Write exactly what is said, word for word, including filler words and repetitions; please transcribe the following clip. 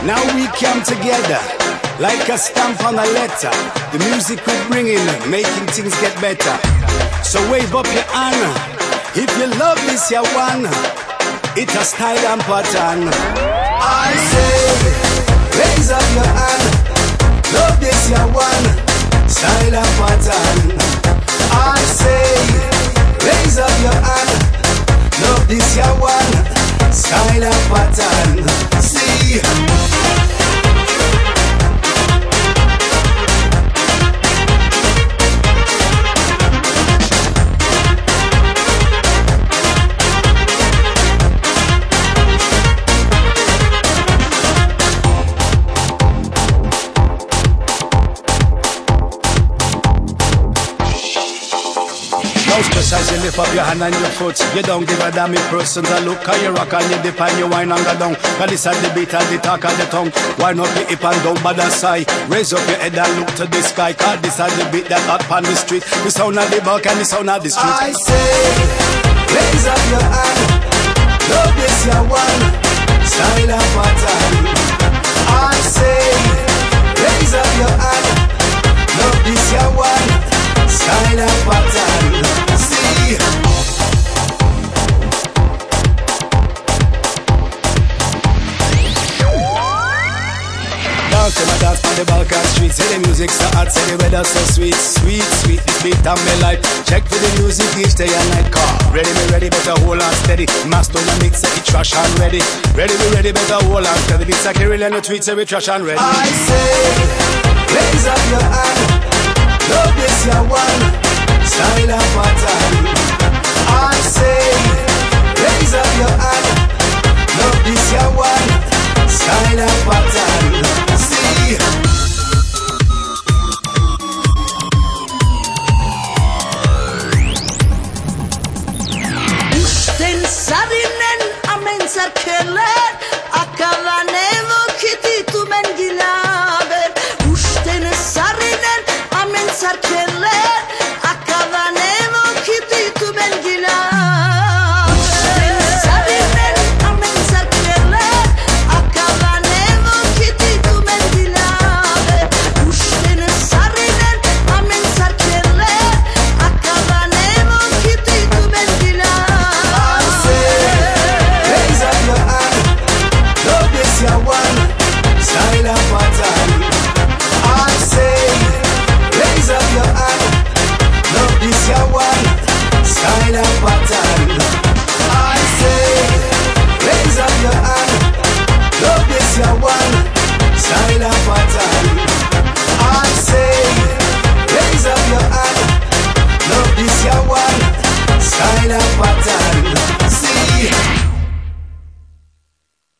Now we come together like a stamp on a letter. The music we bring in, making things get better. So wave up your hand if you love this, you one. It a style and pattern. I say, raise up your hand. Love this, you one. Style and pattern. I say, raise up your hand. Love this, you one. Style and pattern. See. As you lift up your hand and your foot, you don't give a damn if persons a look. Cause you rock and you dip and you wine and go down. Cause this is the beat and the talk and the tongue. Wine up your hip and don't bother sigh. Raise up your head and look to the sky. Cause this is the beat that hot on the street. The sound of the bulk and the sound of the street. I say, raise up your hand. Love this your one. Style and pattern. I say, raise up your hand. Love this your one. Style and pattern. See. Dance to my dance on the Balkan streets. Say the music so hot, say the weather so sweet. Sweet, sweet, this beat on my life. Check for the music each day and night. Car ready, me ready, better hold on steady. Master on the mix, say it trash and ready. Ready, me ready, better hold on steady. Beats like Kirill and the tweets, say we trash and ready. I say, raise up your hand. Love this your one. Style and pattern. I say, raise up your hand. Love this your one.